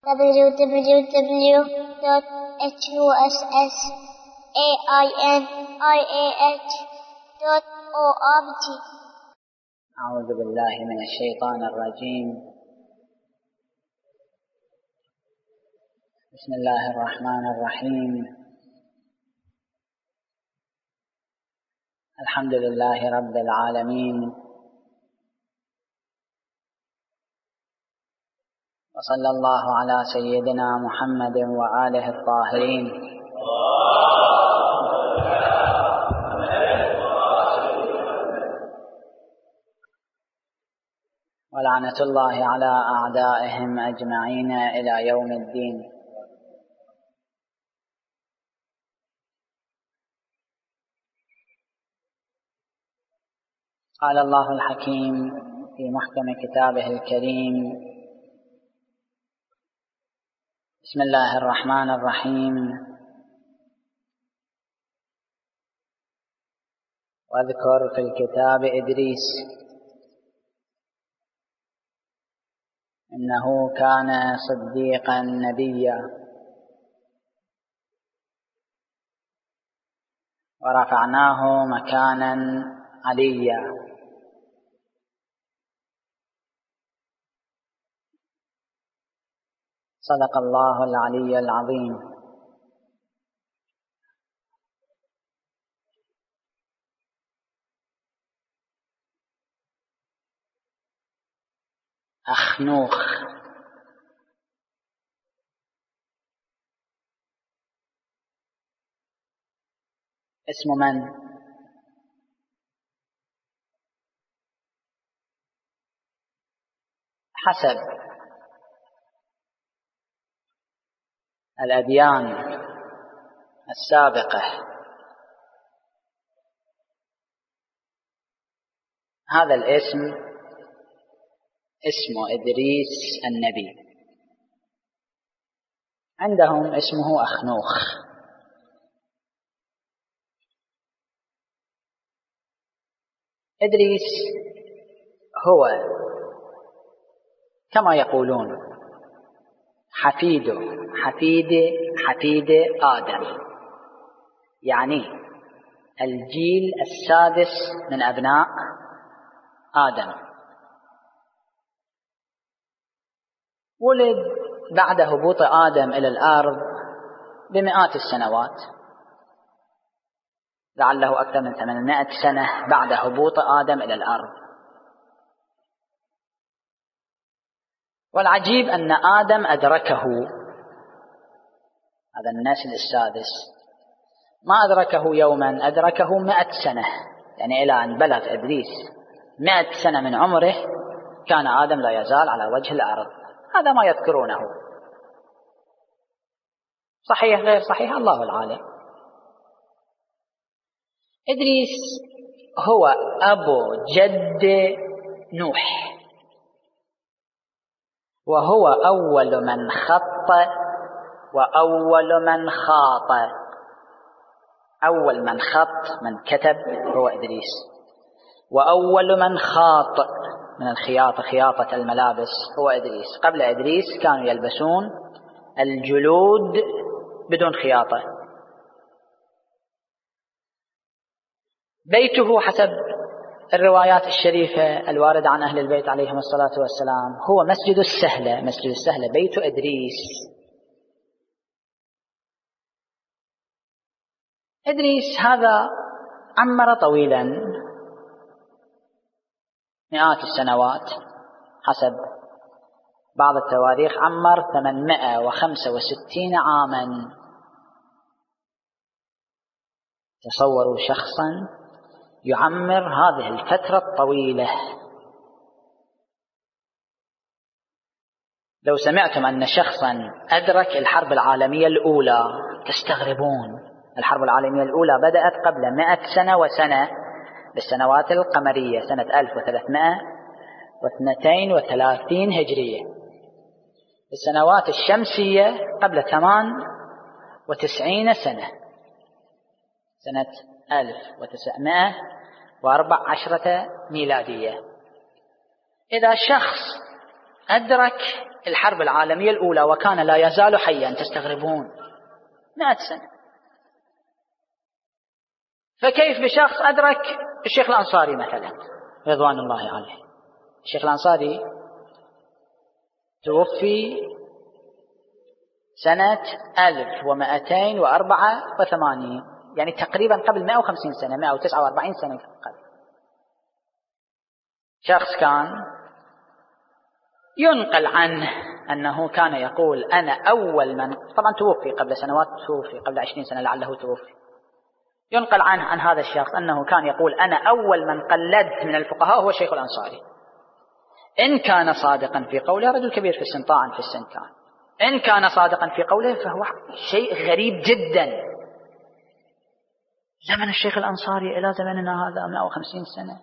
www.husainiah.org. أعوذ بالله من الشيطان الرجيم. بسم الله الرحمن الرحيم. الحمد لله رب العالمين، وصلى الله على سيدنا محمد وآله الطاهرين. ولعنة الله على أعدائهم أجمعين إلى يوم الدين. قال الله الحكيم في محكم كتابه الكريم: بسم الله الرحمن الرحيم. واذكر في الكتاب إدريس إنه كان صديقا نبيا ورفعناه مكانا عليا. صدق الله العلي العظيم. أخنوخ اسم من؟ حسب الأديان السابقة هذا الاسم اسمه إدريس النبي، عندهم اسمه أخنوخ. إدريس هو كما يقولون حفيد آدم، يعني الجيل السادس من أبناء آدم. ولد بعد هبوط آدم إلى الأرض بمئات السنوات، لعله أكثر من 800 سنة بعد هبوط آدم إلى الأرض. والعجيب أن آدم أدركه، هذا النسل السادس ما أدركه يوما، أدركه 100 سنة، يعني إلى أن بلغ إدريس 100 سنة من عمره كان آدم لا يزال على وجه الأرض. هذا ما يذكرونه، صحيح غير صحيح الله العالم. إدريس هو أبو جد نوح، وهو أول من خط وأول من خاط. أول من خط، من كتب، هو إدريس، وأول من خاط من الخياطة، خياطة الملابس، هو إدريس. قبل إدريس كانوا يلبسون الجلود بدون خياطة. بيته حسب الروايات الشريفة الواردة عن أهل البيت عليهم الصلاة والسلام هو مسجد السهلة. مسجد السهلة بيت إدريس. إدريس هذا عمر طويلا، مئات السنوات، حسب بعض التواريخ عمر 865 عاما. تصوروا شخصا يعمر هذه الفترة الطويلة. لو سمعتم أن شخصا أدرك الحرب العالمية الأولى تستغربون. الحرب العالمية الأولى بدأت قبل 100 سنة وسنة بالسنوات القمرية، سنة 1332 هجرية. السنوات الشمسية قبل 98 سنة، سنة 1914 ميلادية. إذا شخص أدرك الحرب العالمية الأولى وكان لا يزال حيا، تستغربون 100 سنة. فكيف بشخص أدرك الشيخ الأنصاري مثلا رضوان الله عليه؟ الشيخ الأنصاري توفي سنة 1284، يعني تقريبا قبل 150 سنة، 149 سنة قبل. شخص كان ينقل عنه أنه كان يقول أنا أول من، طبعا توفي قبل سنوات، توفي قبل 20 سنة لعله توفي. ينقل عنه عن هذا الشخص أنه كان يقول أنا أول من قلدت من الفقهاء هو الشيخ الأنصاري. إن كان صادقا في قوله، رجل كبير في السن، طاعن في السن كان، إن كان صادقا في قوله فهو شيء غريب جدا. زمن الشيخ الأنصاري إلى زمننا هذا 150 سنة،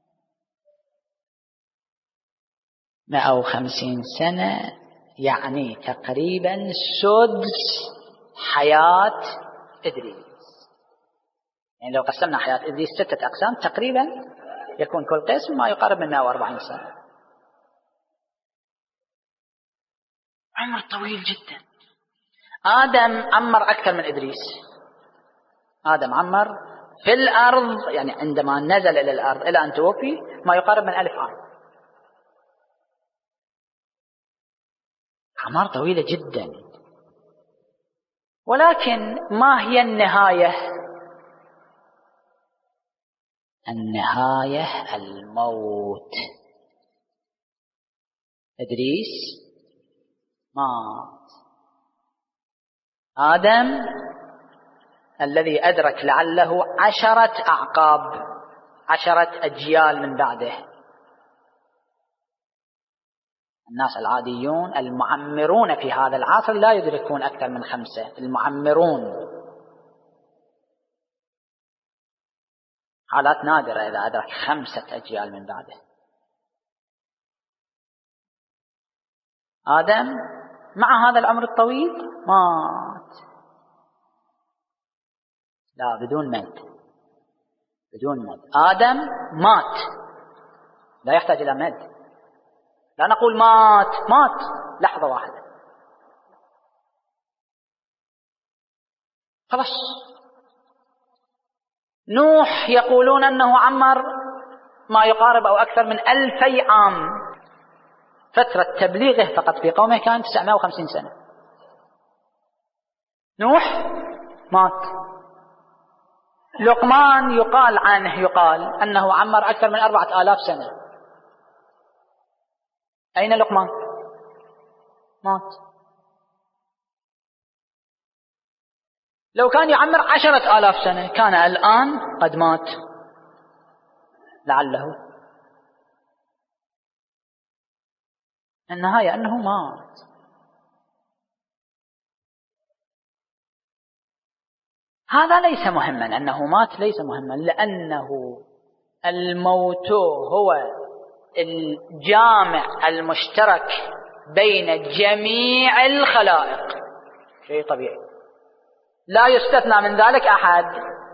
150 سنة يعني تقريبا سدس حياة إدريس. يعني لو قسمنا حياة إدريس 6 أقسام تقريبا يكون كل قسم ما يقارب من 140 سنة. عمر طويل جدا. آدم عمر أكثر من إدريس. آدم عمر في الأرض، يعني عندما نزل إلى الأرض إلى أن توفي ما يقارب من 1000 عام. أعمار طويلة جدا. ولكن ما هي النهاية؟ النهاية الموت. إدريس مات. آدم الذي أدرك لعله 10 أعقاب، 10 أجيال من بعده. الناس العاديون المعمرون في هذا العصر لا يدركون أكثر من 5. المعمرون حالات نادرة إذا أدرك 5 أجيال من بعده. آدم مع هذا العمر الطويل مات. لا، بدون مد، بدون مد. آدم مات، لا يحتاج إلى مد. لا نقول مات لحظة واحدة خلاص. نوح يقولون أنه عمر ما يقارب أو أكثر من 2000 عام. فترة تبليغه فقط في قومه كانت 950 سنة. نوح مات. لقمان يقال عنه أنه عمر أكثر من 4000 سنة. أين لقمان؟ مات. لو كان يعمر 10,000 سنة كان الآن قد مات لعله. النهاية أنه مات. هذا ليس مهما، أنه مات ليس مهما، لأنه الموت هو الجامع المشترك بين جميع الخلائق، شيء طبيعي لا يستثنى من ذلك أحد.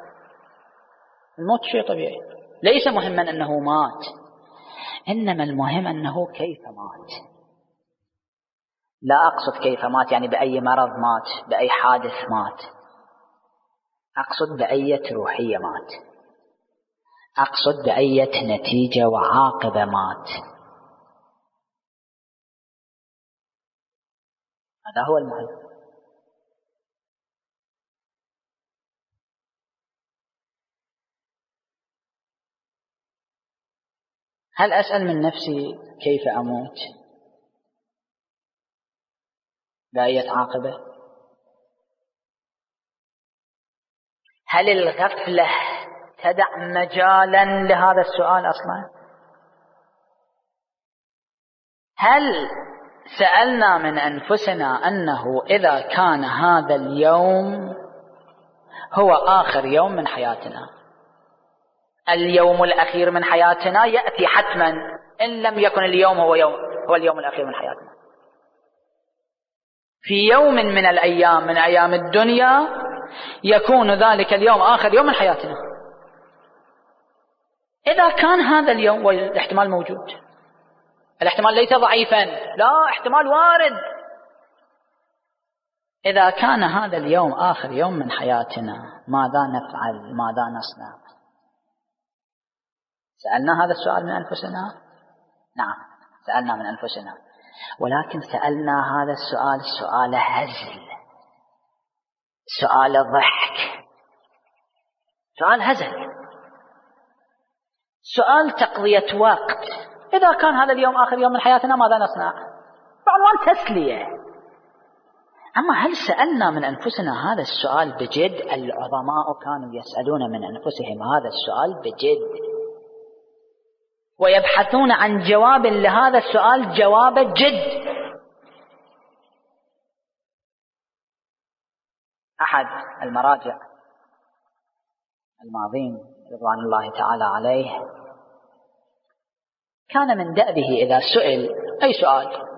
الموت شيء طبيعي، ليس مهما أنه مات، إنما المهم أنه كيف مات. لا أقصد كيف مات يعني بأي مرض مات، بأي حادث مات، أقصد بأية روحية مات، أقصد بأية نتيجة وعاقبة مات. هذا هو المهم. هل أسأل من نفسي كيف أموت؟ بأية عاقبة؟ هل الغفلة تدع مجالا لهذا السؤال أصلا؟ هل سألنا من أنفسنا أنه إذا كان هذا اليوم هو آخر يوم من حياتنا، اليوم الأخير من حياتنا يأتي حتما، إن لم يكن اليوم هو اليوم الأخير من حياتنا، في يوم من الأيام من أيام الدنيا يكون ذلك اليوم آخر يوم من حياتنا. إذا كان هذا اليوم، والاحتمال موجود، الاحتمال ليس ضعيفا، لا، احتمال وارد. إذا كان هذا اليوم آخر يوم من حياتنا ماذا نفعل؟ ماذا نصنع؟ سألنا هذا السؤال من أنفسنا؟ نعم، سألنا من أنفسنا، ولكن سألنا هذا السؤال سؤال هزل، سؤال ضحك، سؤال هزل، سؤال تقضية وقت. إذا كان هذا اليوم آخر يوم من حياتنا ماذا نصنع؟ بعنوان تسلية. أما هل سألنا من أنفسنا هذا السؤال بجد؟ العظماء كانوا يسألون من أنفسهم هذا السؤال بجد، ويبحثون عن جواب لهذا السؤال جواب جد. أحد المراجع الماضين رضوان الله تعالى عليه كان من دأبه إذا سئل أي سؤال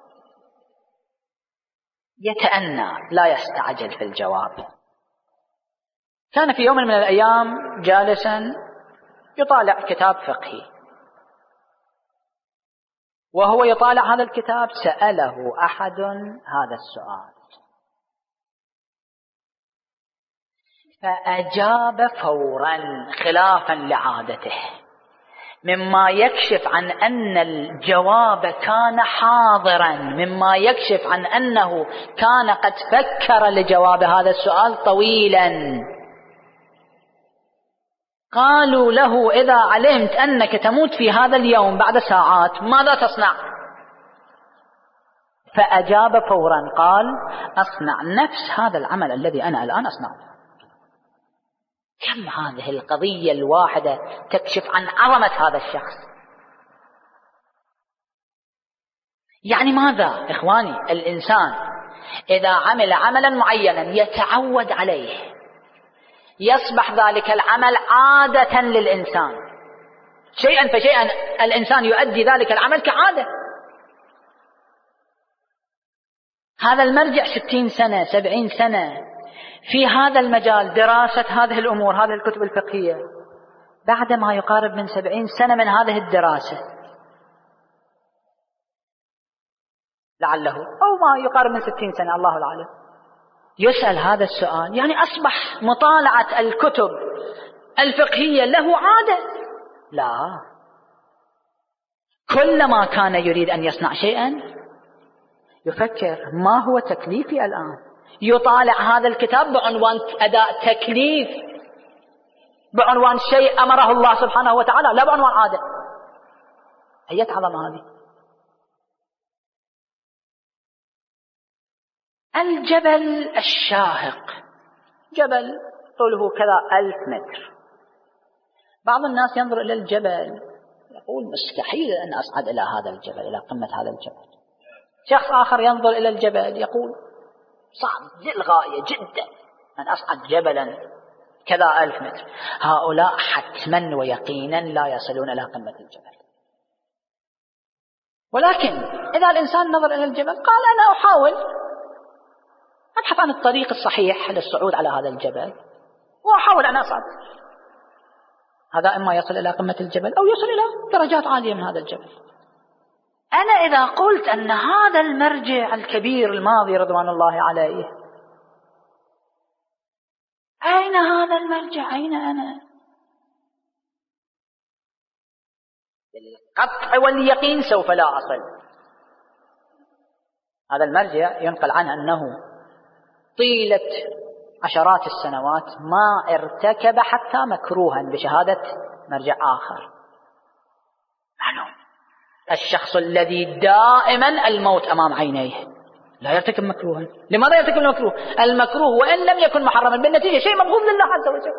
يتأنى لا يستعجل في الجواب. كان في يوم من الأيام جالسا يطالع كتاب فقهي، وهو يطالع هذا الكتاب سأله أحد هذا السؤال فأجاب فورا خلافا لعادته، مما يكشف عن أن الجواب كان حاضرا، مما يكشف عن أنه كان قد فكر لجواب هذا السؤال طويلا. قالوا له إذا علمت أنك تموت في هذا اليوم بعد ساعات ماذا تصنع؟ فأجاب فورا قال أصنع نفس هذا العمل الذي أنا الآن أصنعه. كم هذه القضية الواحدة تكشف عن عظمة هذا الشخص. يعني ماذا إخواني؟ الإنسان إذا عمل عملا معينا يتعود عليه يصبح ذلك العمل عادة للإنسان، شيئا فشيئا الإنسان يؤدي ذلك العمل كعادة. هذا المرجع 60 سنة 70 سنة في هذا المجال دراسة هذه الأمور، هذه الكتب الفقهية، بعد ما يقارب من 70 سنة من هذه الدراسة لعله، أو ما يقارب من 60 سنة الله العالم، يسأل هذا السؤال. يعني أصبح مطالعة الكتب الفقهية له عادة. لا، كلما كان يريد أن يصنع شيئا يفكر ما هو تكليفي الآن، يطالع هذا الكتاب بعنوان أداء تكليف، بعنوان شيء أمره الله سبحانه وتعالى، لا بعنوان عادة. أية عظمة هذه. الجبل الشاهق، جبل طوله كذا 1000 متر. بعض الناس ينظر إلى الجبل يقول مستحيل أن أصعد إلى هذا الجبل، إلى قمة هذا الجبل. شخص آخر ينظر إلى الجبل يقول صعب للغاية جدا أن أصعد جبلا كذا 1000 متر. هؤلاء حتما ويقينا لا يصلون إلى قمة الجبل. ولكن إذا الإنسان نظر إلى الجبل قال أنا أحاول أبحث عن الطريق الصحيح للصعود على هذا الجبل وأحاول أن أصعد، هذا إما يصل إلى قمة الجبل أو يصل إلى درجات عالية من هذا الجبل. أنا إذا قلت أن هذا المرجع الكبير الماضي رضوان الله عليه، أين هذا المرجع؟ أين أنا؟ بالقطع واليقين سوف لا أصل. هذا المرجع ينقل عنه أنه طيلة عشرات السنوات ما ارتكب حتى مكروها بشهادة مرجع آخر. معلوم الشخص الذي دائما الموت أمام عينيه لا يرتكب مكروها. لماذا يرتكب المكروه؟ المكروه وإن لم يكن محرما بالنتيجة شيء مبغوض لله عز وجل.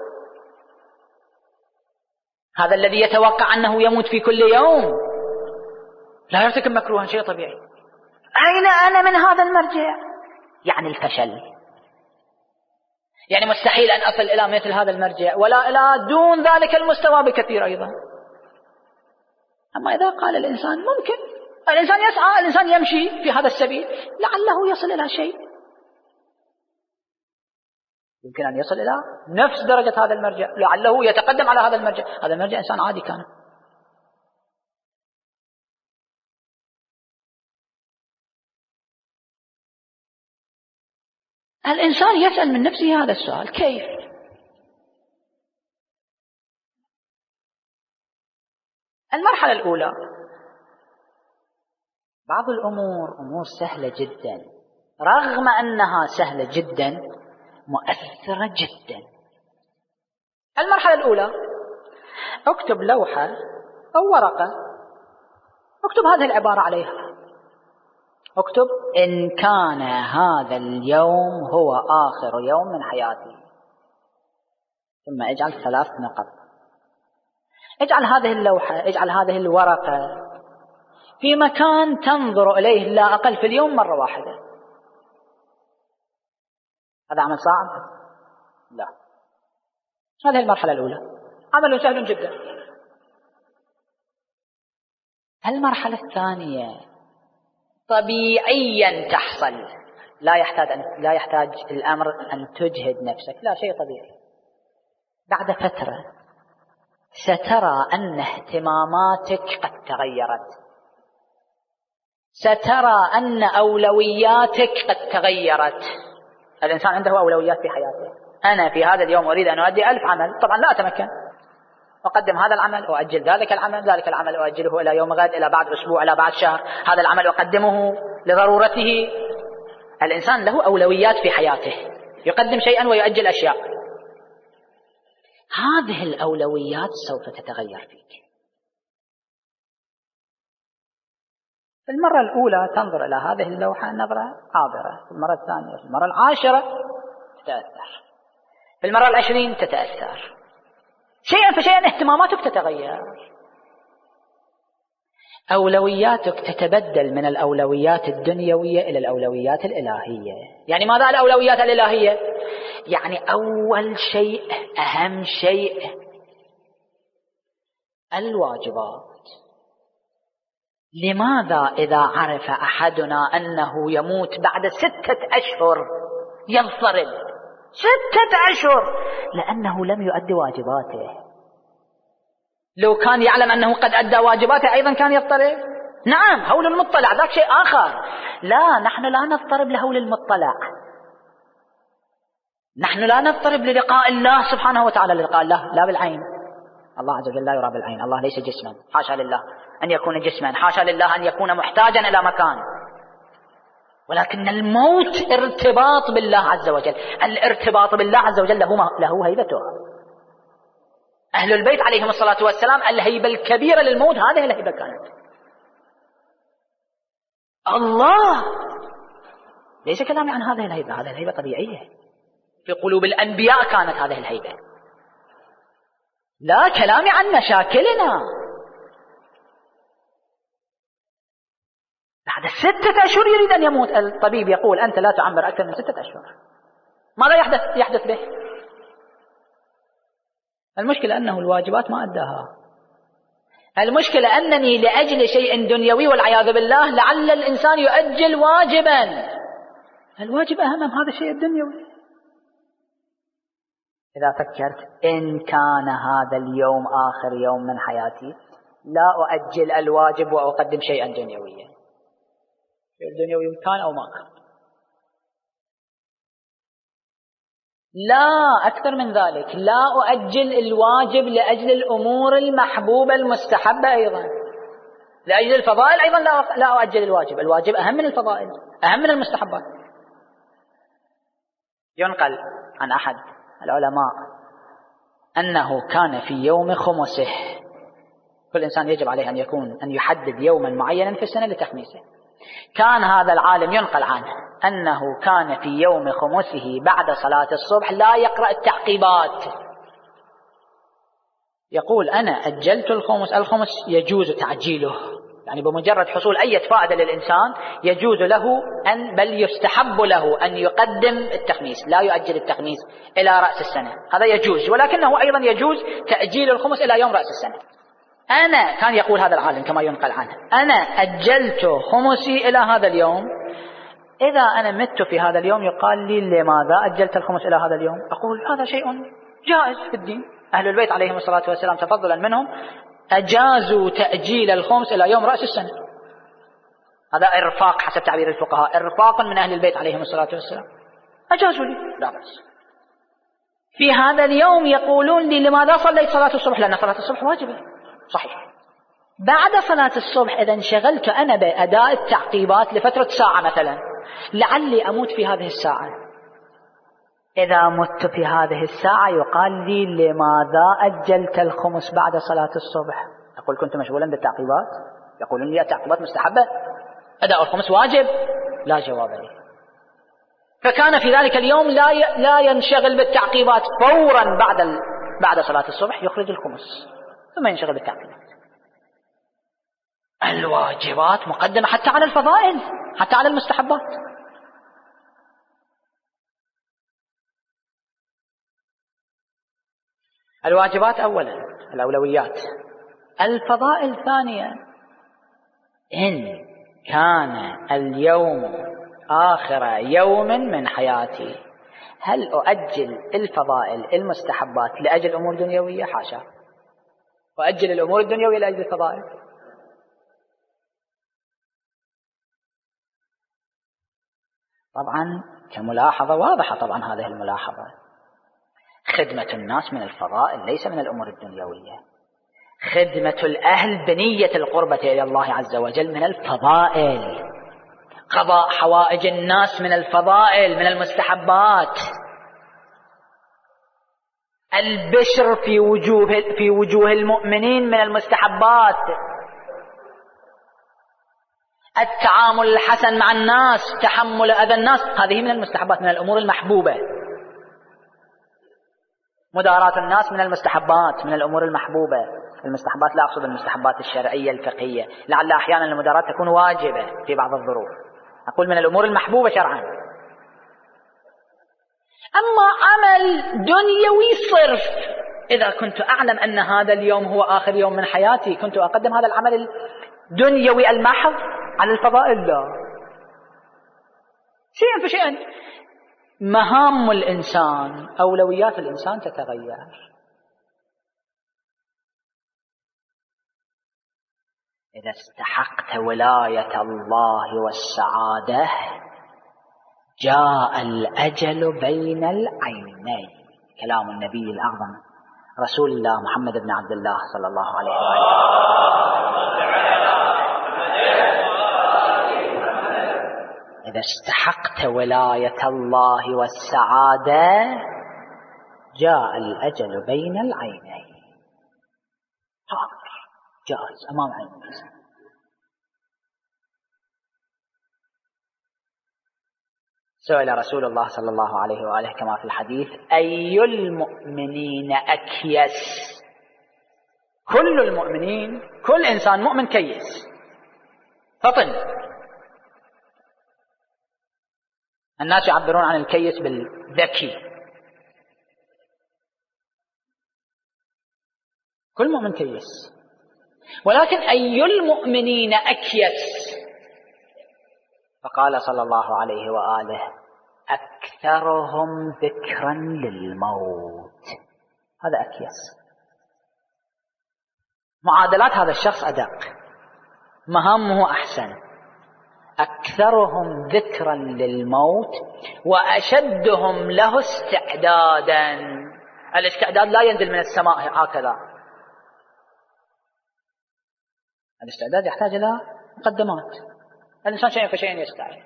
هذا الذي يتوقع أنه يموت في كل يوم لا يرتكب مكروها، شيء طبيعي. أين أنا من هذا المرجع؟ يعني الفشل. يعني مستحيل أن أصل إلى مثل هذا المرجع ولا إلى دون ذلك المستوى بكثير أيضا. أما إذا قال الإنسان ممكن، الإنسان يسعى، الإنسان يمشي في هذا السبيل لعله يصل إلى شيء، يمكن أن يصل إلى نفس درجة هذا المرجع، لعله يتقدم على هذا المرجع. هذا المرجع إنسان عادي كان. الإنسان يسأل من نفسه هذا السؤال: كيف؟ المرحلة الأولى بعض الأمور أمور سهلة جدا، رغم أنها سهلة جدا مؤثرة جدا. المرحلة الأولى: اكتب لوحة أو ورقة، اكتب هذه العبارة عليها، اكتب: إن كان هذا اليوم هو آخر يوم من حياتي. ثم اجعل 3 نقط. اجعل هذه اللوحة، اجعل هذه الورقة في مكان تنظر إليه لا أقل في اليوم مرة واحدة. هذا عمل صعب؟ لا. هذه المرحلة الأولى، عمل سهل جدا. المرحلة الثانية طبيعيا تحصل، لا يحتاج الأمر أن تجهد نفسك، لا، شيء طبيعي. بعد فترة سترى أن اهتماماتك قد تغيرت، سترى أن أولوياتك قد تغيرت. الإنسان عنده أولويات في حياته. أنا في هذا اليوم أريد أن أؤدي 1000 عمل، طبعا لا أتمكن، أقدم هذا العمل وأجل ذلك العمل، ذلك العمل أؤجله إلى يوم غد، إلى بعد أسبوع، إلى بعد شهر، هذا العمل أقدمه لضرورته. الإنسان له أولويات في حياته، يقدم شيئا ويؤجل أشياء. هذه الأولويات سوف تتغير فيك. في المرة الأولى تنظر إلى هذه اللوحة نظرة عابرة، في المرة الثانية، في المرة 10 تتأثر، في المرة 20 تتأثر، شيئا فشيئا اهتماماتك تتغير، أولوياتك تتبدل من الأولويات الدنيوية إلى الأولويات الإلهية. يعني ماذا الأولويات الإلهية؟ يعني أول شيء، أهم شيء، الواجبات. لماذا إذا عرف أحدنا أنه يموت بعد 6 أشهر يضطرب؟ 6 أشهر، لأنه لم يؤدي واجباته. لو كان يعلم أنه قد أدى واجباته أيضا كان يضطرب. نعم، هول المطلع ذاك شيء آخر. لا، نحن لا نضطرب لهول المطلع، نحن لا نضطرب للقاء الله سبحانه وتعالى. للقاء الله لا بالعين، الله عز وجل لا يرى بالعين، الله ليس جسما، حاشا لله أن يكون جسما، حاشا لله أن يكون محتاجا إلى مكان. ولكن الموت ارتباط بالله عز وجل، الارتباط بالله عز وجل له هيبته. أهل البيت عليهم الصلاة والسلام الهيبة الكبيرة للموت هذه الهيبة كانت. الله ليس كلامي عن هذه الهيبة، هذه الهيبة طبيعية في قلوب الأنبياء، كانت هذه الهيبة. لا كلامي عن مشاكلنا. بعد 6 أشهر يريد أن يموت، الطبيب يقول أنت لا تعمر أكثر من 6 أشهر. ماذا يحدث به؟ المشكلة أنه الواجبات ما أداها. المشكلة أنني لأجل شيء دنيوي والعياذ بالله لعل الإنسان يؤجل واجبا. الواجب أهم من هذا الشيء الدنيوي. إذا فكرت إن كان هذا اليوم آخر يوم من حياتي لا أؤجل الواجب وأقدم شيئا دنيويا. شيء دنيوي كان أو ما كان، لا أكثر من ذلك، لا أؤجل الواجب لأجل الأمور المحبوبة المستحبة، أيضا لأجل الفضائل أيضا لا أؤجل الواجب. الواجب أهم من الفضائل، أهم من المستحبات. ينقل عن أحد العلماء أنه كان في يوم خمسه، كل إنسان يجب عليه أن يحدد يوما معينا في السنة لتخميسه. كان هذا العالم ينقل عنه أنه كان في يوم خمسه بعد صلاة الصبح لا يقرأ التعقيبات، يقول أنا أجلت الخمس يجوز تعجيله، يعني بمجرد حصول أي فائدة للإنسان يجوز له بل يستحب له أن يقدم التخميس، لا يؤجل التخميس إلى رأس السنة، هذا يجوز. ولكنه أيضا يجوز تأجيل الخمس إلى يوم رأس السنة. أنا كان يقول هذا العالم كما ينقل عنه، أنا أجلت خمسي إلى هذا اليوم، إذا أنا مت في هذا اليوم يقال لي لماذا أجلت الخمس إلى هذا اليوم؟ أقول هذا شيء جائز في الدين. أهل البيت عليهم الصلاة والسلام تفضلا منهم أجازوا تأجيل الخمس إلى يوم رأس السنة. هذا إرفاق حسب تعبير الفقهاء، إرفاق من أهل البيت عليهم الصلاة والسلام. أجازوا لي لا بأس. في هذا اليوم يقولون لي لماذا صليت صلاة الصبح؟ لأن صلاة الصبح واجبة. صحيح. بعد صلاة الصبح إذا انشغلت أنا بأداء التعقيبات لفترة ساعة مثلا، لعلي أموت في هذه الساعة. إذا مت في هذه الساعة يقال لي لماذا أجلت الخمس بعد صلاة الصبح؟ أقول كنت مشغولا بالتعقيبات. يقولون لي التعقيبات مستحبة، أداء الخمس واجب. لا جواب لي. فكان في ذلك اليوم لا ينشغل بالتعقيبات، فورا بعد صلاة الصبح يخرج الخمس ثم ينشغل بالتعقيبات. الواجبات مقدمة حتى على الفضائل، حتى على المستحبات. الواجبات أولا، الأولويات. الفضائل ثانيا. إن كان اليوم آخر يوم من حياتي، هل أؤجل الفضائل المستحبات لأجل أمور دنيوية؟ حاشا، وأجل الأمور الدنيوية لأجل الفضائل. طبعا كملاحظة واضحة، طبعا هذه الملاحظة، خدمة الناس من الفضائل ليس من الأمور الدنيوية. خدمة الأهل بنية القربة إلى الله عز وجل من الفضائل. قضاء حوائج الناس من الفضائل، من المستحبات. البشر في وجوه المؤمنين من المستحبات. التعامل الحسن مع الناس، تحمل أذى الناس، هذه من المستحبات، من الأمور المحبوبة. مداراة الناس من المستحبات، من الأمور المحبوبة. المستحبات لا أقصد المستحبات الشرعية الفقهية، لعل أحيانا المداراة تكون واجبة في بعض الظروف. أقول من الأمور المحبوبة شرعا. أما عمل دنيوي صرف، إذا كنت أعلم أن هذا اليوم هو آخر يوم من حياتي كنت أقدم هذا العمل الدنيوي المحض على الفضائل؟ لا، شيئا فشيئا. مهام الإنسان، أولويات الإنسان تتغير. إذا استحقت ولاية الله والسعادة جاء الأجل بين العينين. كلام النبي الأعظم رسول الله محمد بن عبد الله صلى الله عليه وسلم. إذا استحقت ولاية الله والسعادة جاء الأجل بين العينين. حاضر، جاهز أمام عين الإنسان. سئل رسول الله صلى الله عليه وآله كما في الحديث: أي المؤمنين أكيس؟ كل المؤمنين، كل إنسان مؤمن كيس، فطن. الناس يعبرون عن الكيس بالذكي. كل مؤمن كيس، ولكن أي المؤمنين أكيس؟ فقال صلى الله عليه وآله: أكثرهم ذكرا للموت. هذا أكيس. معادلات هذا الشخص أدق، مهامه أحسن. أكثرهم ذكرا للموت وأشدهم له استعدادا. الاستعداد لا ينزل من السماء هكذا، الاستعداد يحتاج إلى مقدمات. الإنسان شيء فشيء يستعد.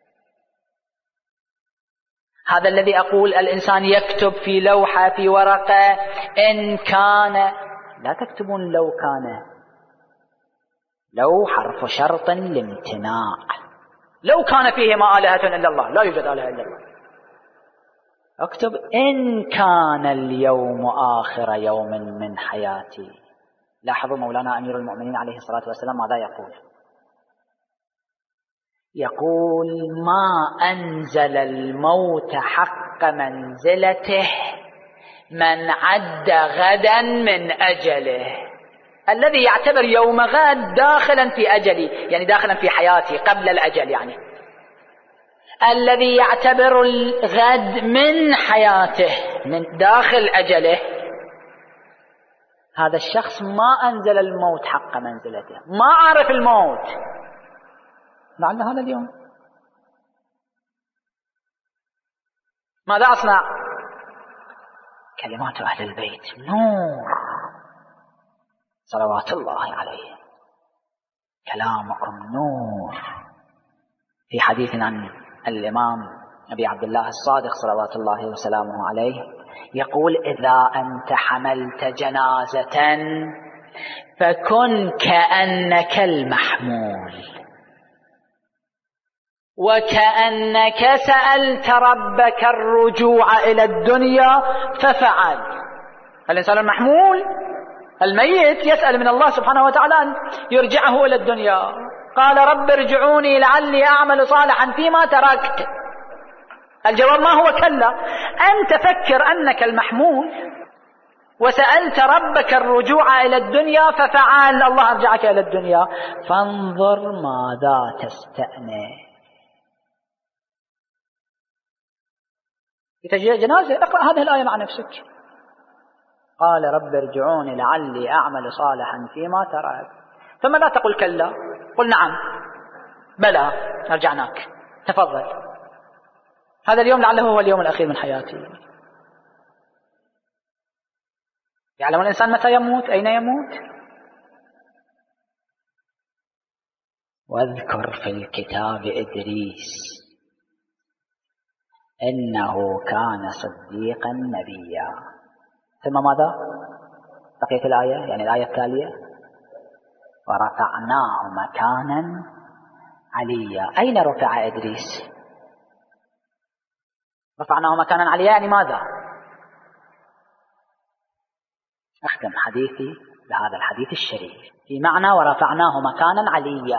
هذا الذي أقول الإنسان يكتب في لوحة، في ورقة، إن كان، لا تكتبون لو كان، لو حرف شرط لامتناع. لو كان فيه ما آلهة إلا الله، لا يوجد آلهة إلا الله. اكتب إن كان اليوم آخر يوم من حياتي. لاحظوا مولانا أمير المؤمنين عليه الصلاة والسلام ماذا يقول؟ يقول: ما أنزل الموت حق منزلته من عد غدا من أجله. الذي يعتبر يوم غد داخلا في أجلي، يعني داخلا في حياتي قبل الأجل، يعني الذي يعتبر الغد من حياته، من داخل أجله، هذا الشخص ما أنزل الموت حق منزلته، ما عرف الموت. لعل هذا اليوم ماذا أصنع؟ كلمات أهل البيت نور صلوات الله عليه، كلامكم نور. في حديث عن الإمام أبي عبد الله الصادق صلوات الله وسلامه عليه يقول: إذا أنت حملت جنازة فكن كأنك المحمول، وكأنك سألت ربك الرجوع إلى الدنيا ففعل. الإنسان المحمول الميت يسأل من الله سبحانه وتعالى أن يرجعه إلى الدنيا. قال: رب ارجعوني لعلي أعمل صالحا فيما تركت. الجواب ما هو كلا، أنت فكر أنك المحمول وسألت ربك الرجوع إلى الدنيا ففعل، الله أرجعك إلى الدنيا، فانظر ماذا تستأنس. في جنازة اقرأ هذه الآية مع نفسك. قال: رب ارجعوني لعلي أعمل صالحا فيما تركت. ثم لا تقل كلا، قل نعم بلى أرجعناك، تفضل، هذا اليوم لعله هو اليوم الأخير من حياتي. يعلم الإنسان متى يموت، أين يموت. واذكر في الكتاب إدريس إنه كان صديقا نبيا. ثم ماذا؟ بقية الآية، يعني الآية التالية: ورفعناه مكانا عليا. أين رفع إدريس؟ رفعناه مكانا عليا يعني ماذا؟ أختم حديثي بهذا الحديث الشريف في معنى ورفعناه مكانا عليا.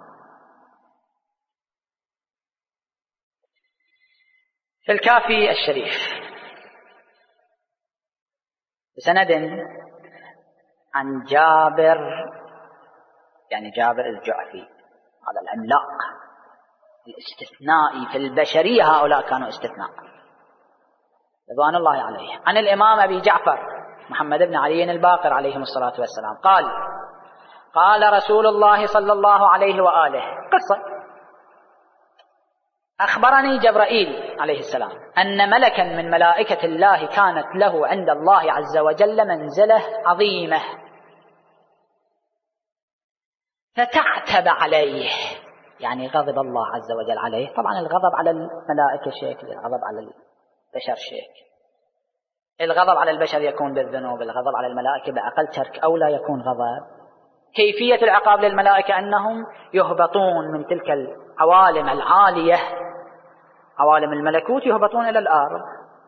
في الكافي الشريف بسند عن جابر، يعني جابر الجعفي، هذا العملاق الاستثنائي في البشرية، هؤلاء كانوا استثناء رضوان الله عليه، عن الإمام أبي جعفر محمد بن علي الباقر عليهم الصلاة والسلام قال: قال رسول الله صلى الله عليه وآله، قصة: أخبرني جبرائيل عليه السلام أن ملكا من ملائكة الله كانت له عند الله عز وجل منزلة عظيمة، فتعتب عليه، يعني غضب الله عز وجل عليه. طبعا الغضب على الملائكة شيء، الغضب على البشر شيء. الغضب على البشر يكون بالذنوب، الغضب على الملائكة بأقل ترك أو لا يكون غضب. كيفية العقاب للملائكة أنهم يهبطون من تلك العوالم العالية، عوالم الملكوت، يهبطون إلى الأرض.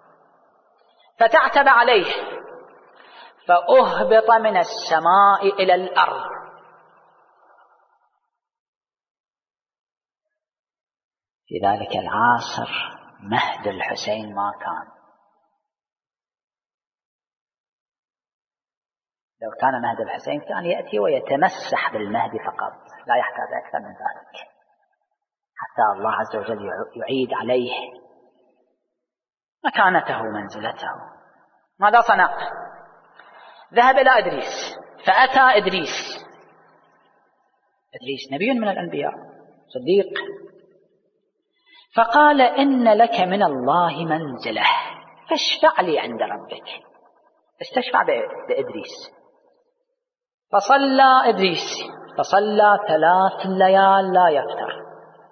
فتعتب عليه فأهبط من السماء إلى الأرض. في ذلك العصر مهد الحسين ما كان. لو كان مهد الحسين كان يأتي ويتمسح بالمهد فقط، لا يحتاج أكثر من ذلك، حتى الله عز وجل يعيد عليه مكانته ومنزلته. ماذا صنع؟ ذهب إلى إدريس، فأتى إدريس نبي من الأنبياء صديق، فقال: إن لك من الله منزلة فاشفع لي عند ربك. استشفع بإدريس. فصلى إدريس، فصلى 3 ليال لا يفتر،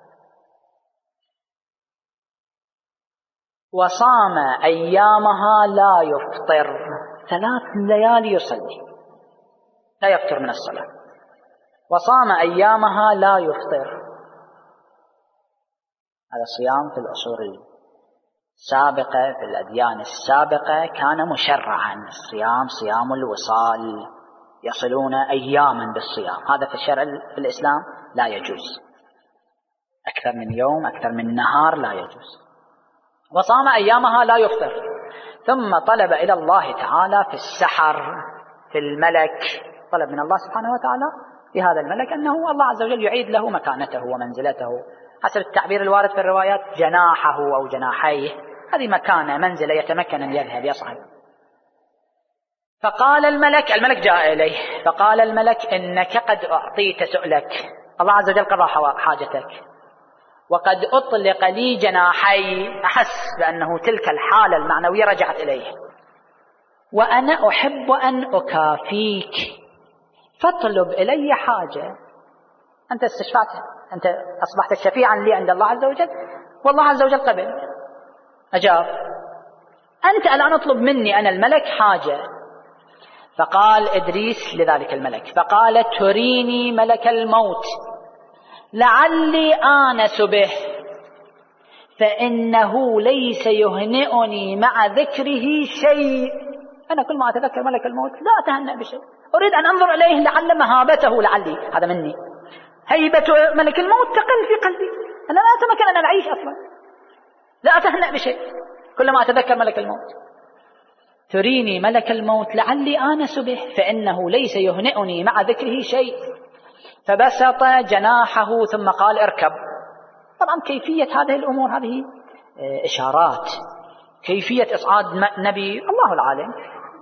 وصام أيامها لا يفطر. 3 ليالي يصلي لا يفتر من الصلاة، وصام أيامها لا يفطر. هذا الصيام في الأصول السابقة في الأديان السابقة كان مشرعا. الصيام صيام الوصال، يصلون أياما بالصيام. هذا في الشرع في الإسلام لا يجوز، أكثر من يوم أكثر من نهار لا يجوز. وصام أيامها لا يفطر، ثم طلب إلى الله تعالى في السحر، في الملك، طلب من الله سبحانه وتعالى في هذا الملك أنه الله عز وجل يعيد له مكانته ومنزلته، حسب التعبير الوارد في الروايات جناحه أو جناحيه، هذه مكانة منزلة يتمكن أن يذهب يصعد. فقال الملك جاء إليه فقال الملك: إنك قد أعطيت سؤلك، الله عز وجل قضى حاجتك، وقد أطلق لي جناحي، أحس بأنه تلك الحالة المعنوية رجعت إليه. وأنا أحب أن أكافيك فاطلب إلي حاجة. أنت استشفعت، أنت أصبحت شفيعا لي عند الله عز وجل، والله عز وجل قبل أجاب. أنت الآن أطلب مني أنا الملك حاجة. فقال إدريس لذلك الملك، فقال تريني ملك الموت لعلي آنس به، فإنه ليس يهنئني مع ذكره شيء. أنا كل ما أتذكر ملك الموت لا أتهنأ بشيء، أريد أن أنظر إليه لعل مهابته، لعلي هذا مني، هيبة ملك الموت تقل في قلبي، أنا لا أتمكن أن أعيش أصلا، لا أتهنأ بشيء كلما أتذكر ملك الموت. تريني ملك الموت لعلي آنس به، فإنه ليس يهنئني مع ذكره شيء. فبسط جناحه ثم قال اركب. طبعا كيفية هذه الأمور هذه إشارات، كيفية إصعاد نبي الله العالم.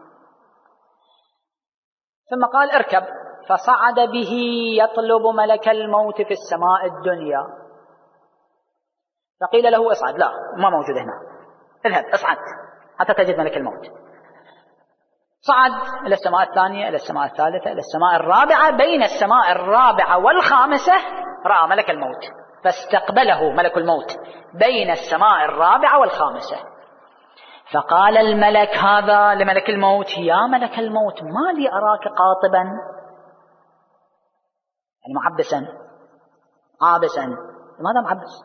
ثم قال اركب، فصعد به يطلب ملك الموت في السماء الدنيا. فقيل له اصعد، لا ما موجود هنا، اذهب اصعد حتى تجد ملك الموت. صعد إلى السماء الثانية، إلى السماء الثالثة، إلى السماء الرابعة. بين السماء الرابعة والخامسة رأى ملك الموت، فاستقبله ملك الموت بين السماء الرابعة والخامسة. فقال الملك هذا لملك الموت: يا ملك الموت، ما لي أراك قاطبا، يعني معبسا عابسا، لماذا معبس؟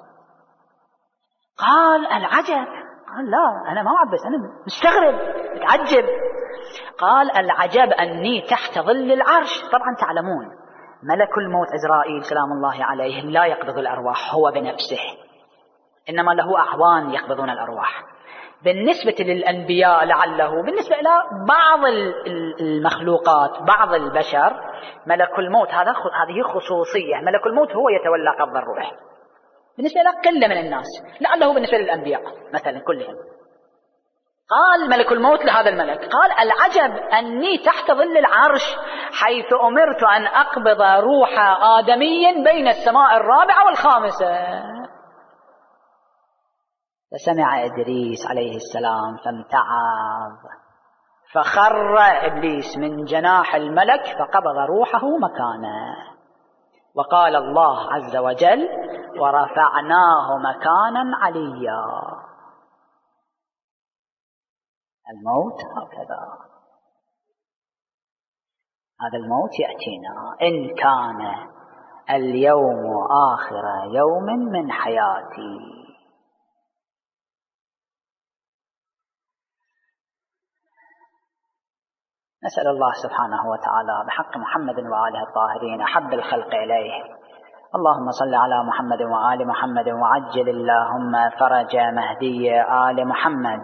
قال العجب. قال لا أنا ما معبس، أنا مستغرب متعجب. قال العجب أني تحت ظل العرش. طبعا تعلمون ملك الموت عزرائيل سلام الله عليه لا يقبض الأرواح هو بنفسه، إنما له أعوان يقبضون الأرواح. بالنسبة للأنبياء لعله، بالنسبة إلى بعض المخلوقات بعض البشر، ملك الموت هذه خصوصية، ملك الموت هو يتولى قبض الروح. بالنسبة إلى قلة من الناس، لعله بالنسبة للأنبياء مثلا كلهم. قال ملك الموت لهذا الملك، قال العجب أني تحت ظل العرش حيث أمرت أن أقبض روح آدمي بين السماء الرابعة والخامسة. فسمع إدريس عليه السلام فامتعض، فخر إبليس من جناح الملك فقبض روحه مكانه. وقال الله عز وجل: ورفعناه مكانا عليا. الموت هكذا، هذا الموت يأتينا إن كان اليوم آخر يوم من حياتي. نسأل الله سبحانه وتعالى بحق محمد وآله الطاهرين أحب الخلق إليه، اللهم صل على محمد وآل محمد، وعجل اللهم فرج مهدي آل محمد.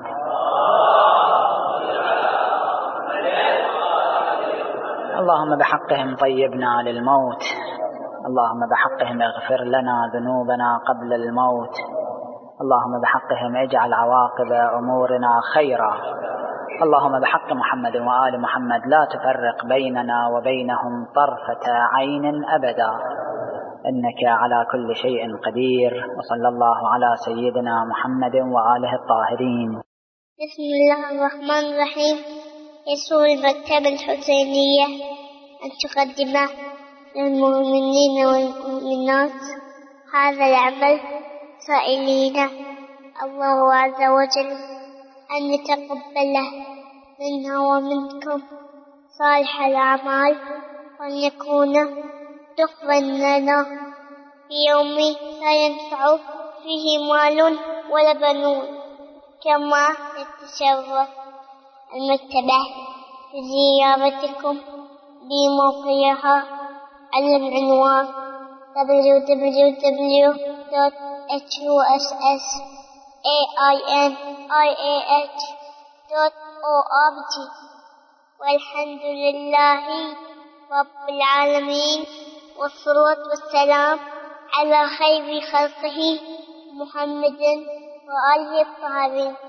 اللهم بحقهم طيبنا للموت، اللهم بحقهم اغفر لنا ذنوبنا قبل الموت، اللهم بحقهم اجعل عواقب أمورنا خيرا. اللهم بحق محمد وآل محمد لا تفرق بيننا وبينهم طرفة عين أبدا، إنك على كل شيء قدير. وصلى الله على سيدنا محمد وآله الطاهرين. بسم الله الرحمن الرحيم. يسر المكتبة الحسينية أن تقدم للمؤمنين والمؤمنات هذا العمل، سائلين الله عز وجل أن يتقبله منا ومنكم صالح الأعمال، وأن يكون دخلا لنا في يوم لا ينفع فيه مال ولا بنون. كما يتشرف المكتبة بزيارتكم بموقعها على العنوان www.hussainih.org. والحمد لله رب العالمين، والصلاة والسلام على خير خلقه محمد وآله الطاهرين.